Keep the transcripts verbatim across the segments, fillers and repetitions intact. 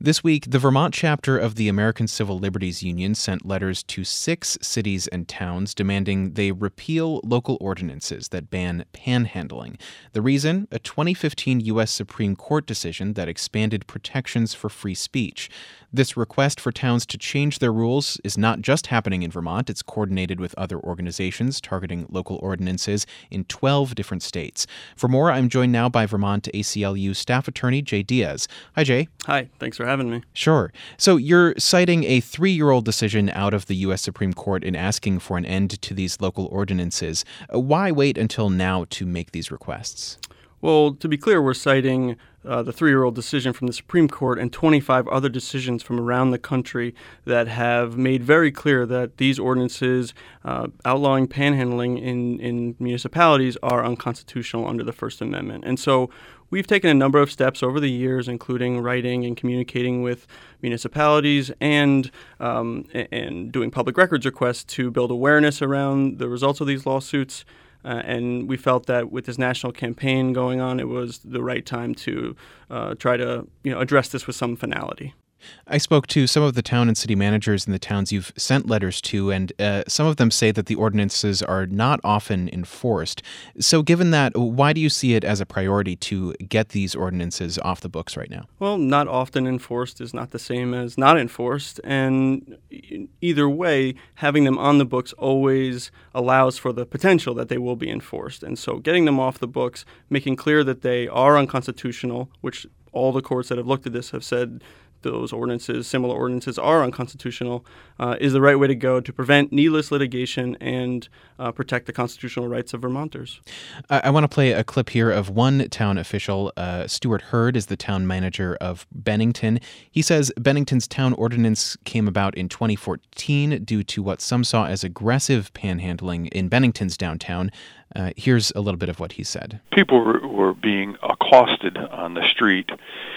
This week, the Vermont chapter of the American Civil Liberties Union sent letters to six cities and towns demanding they repeal local ordinances that ban panhandling. The reason? A twenty fifteen U S Supreme Court decision that expanded protections for free speech. This request for towns to change their rules is not just happening in Vermont. It's coordinated with other organizations targeting local ordinances in twelve different states. For more, I'm joined now by Vermont A C L U staff attorney Jay Diaz. Hi, Jay. Hi, thanks for having me. Sure. So you're citing a three-year-old decision out of the U S Supreme Court in asking for an end to these local ordinances. Why wait until now to make these requests? Well, to be clear, we're citing uh, the three-year-old decision from the Supreme Court and twenty-five other decisions from around the country that have made very clear that these ordinances uh, outlawing panhandling in, in municipalities are unconstitutional under the First Amendment. And so we've taken a number of steps over the years, including writing and communicating with municipalities and um, and doing public records requests to build awareness around the results of these lawsuits. Uh, and we felt that with this national campaign going on, it was the right time to uh, try to, you know, address this with some finality. I spoke to some of the town and city managers in the towns you've sent letters to, and uh, some of them say that the ordinances are not often enforced. So given that, why do you see it as a priority to get these ordinances off the books right now? Well, not often enforced is not the same as not enforced. And either way, having them on the books always allows for the potential that they will be enforced. And so getting them off the books, making clear that they are unconstitutional, which all the courts that have looked at this have said those ordinances, similar ordinances, are unconstitutional, uh, is the right way to go to prevent needless litigation and uh, protect the constitutional rights of Vermonters. I, I want to play a clip here of one town official. Uh, Stuart Hurd is the town manager of Bennington. He says Bennington's town ordinance came about in twenty fourteen due to what some saw as aggressive panhandling in Bennington's downtown. Uh, here's a little bit of what he said. People were, were being accosted on the street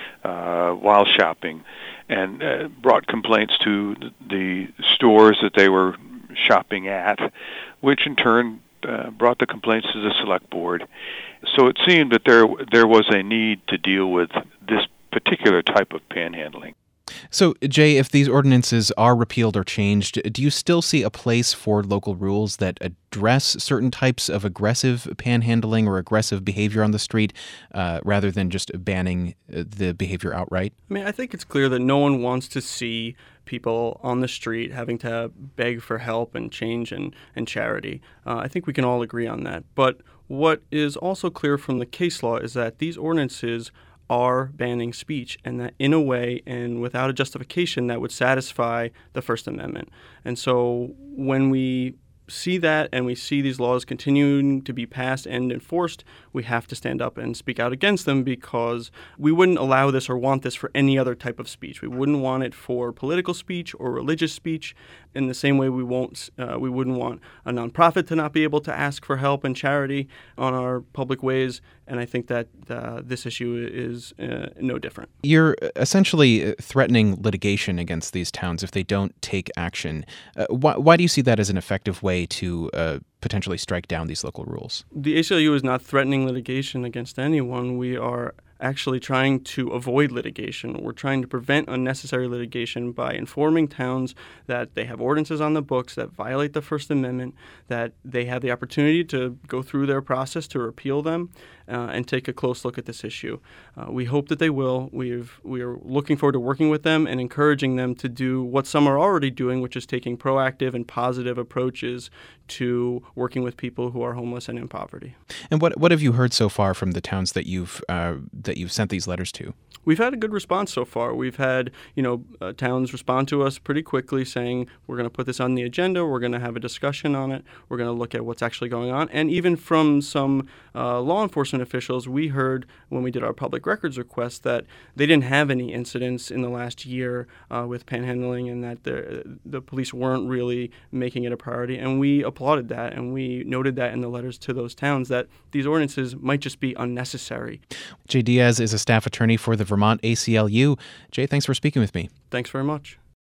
Uh, while shopping, and uh, brought complaints to the stores that they were shopping at, which in turn uh, brought the complaints to the select board. So it seemed that there there was a need to deal with this particular type of panhandling. So, Jay, if these ordinances are repealed or changed, do you still see a place for local rules that address certain types of aggressive panhandling or aggressive behavior on the street uh, rather than just banning the behavior outright? I mean, I think it's clear that no one wants to see people on the street having to beg for help and change and, and charity. Uh, I think we can all agree on that. But what is also clear from the case law is that these ordinances are banning speech, and that in a way and without a justification that would satisfy the First Amendment. And so when we see that and we see these laws continuing to be passed and enforced, we have to stand up and speak out against them, because we wouldn't allow this or want this for any other type of speech. We wouldn't want it for political speech or religious speech. In the same way, we won't, uh, we wouldn't want a nonprofit to not be able to ask for help and charity on our public ways. And I think that uh, this issue is uh, no different. You're essentially threatening litigation against these towns if they don't take action. Uh, why, why do you see that as an effective way to uh, potentially strike down these local rules? The A C L U is not threatening litigation against anyone. We are actually trying to avoid litigation. We're trying to prevent unnecessary litigation by informing towns that they have ordinances on the books that violate the First Amendment, that they have the opportunity to go through their process to repeal them uh, and take a close look at this issue. Uh, we hope that they will. We've, we are looking forward to working with them and encouraging them to do what some are already doing, which is taking proactive and positive approaches to working with people who are homeless and in poverty. And what what have you heard so far from the towns that you've uh, that you've sent these letters to? We've had a good response so far. We've had, you know, uh, towns respond to us pretty quickly saying, we're going to put this on the agenda, we're going to have a discussion on it, we're going to look at what's actually going on. And even from some uh, law enforcement officials, we heard when we did our public records request that they didn't have any incidents in the last year uh, with panhandling, and that the, the police weren't really making it a priority. And we applauded that, and we noted that in the letters to those towns, that these ordinances might just be unnecessary. Jay Diaz is a staff attorney for the Vermont A C L U. Jay, thanks for speaking with me. Thanks very much.